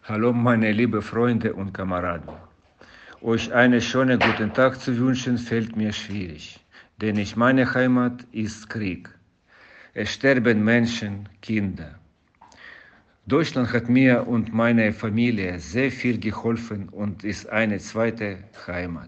Hallo meine liebe Freunde und Kameraden. Euch einen schönen guten Tag zu wünschen fällt mir schwierig, denn meine Heimat ist Krieg. Es sterben Menschen, Kinder. Deutschland hat mir und meiner Familie sehr viel geholfen und ist eine zweite Heimat.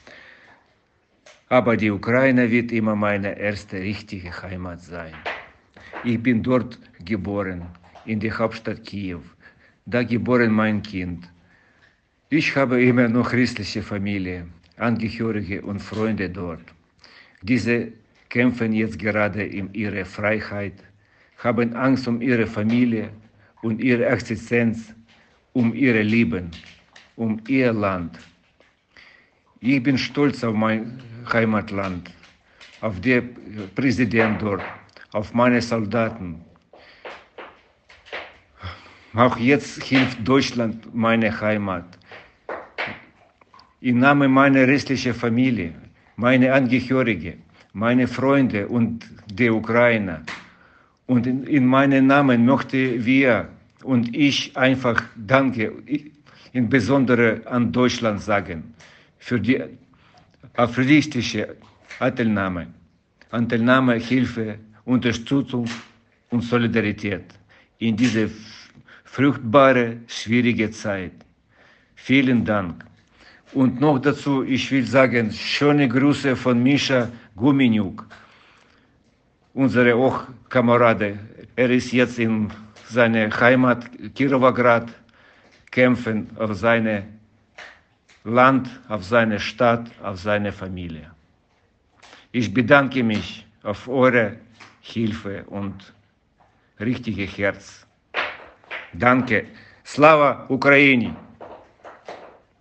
Aber die Ukraine wird immer meine erste richtige Heimat sein. Ich bin dort geboren, in der Hauptstadt Kiew. Da geboren mein Kind. Ich habe immer noch christliche Familie, Angehörige und Freunde dort. Diese kämpfen jetzt gerade um ihre Freiheit, haben Angst um ihre Familie und ihre Existenz, um ihre Leben, um ihr Land. Ich bin stolz auf mein Heimatland, auf den Präsident dort, auf meine Soldaten. Auch jetzt hilft Deutschland meine Heimat. Im Namen meiner restlichen Familie, meine Angehörigen, meine Freunde und der Ukraine. Und in meinem Namen möchten wir und ich einfach Danke, insbesondere an Deutschland sagen, für die aufrichtige Anteilnahme, Hilfe, Unterstützung und Solidarität in diese fruchtbare, schwierige Zeit. Vielen Dank. Und noch dazu, ich will sagen, schöne Grüße von Mischa Gumeniuk, unsere auch Kamerade. Er ist jetzt in seiner Heimat Kirovograd, kämpfen auf seine Land, auf seine Stadt, auf seine Familie. Ich bedanke mich auf eure Hilfe und richtige Herz. Danke. Slava Ukraini!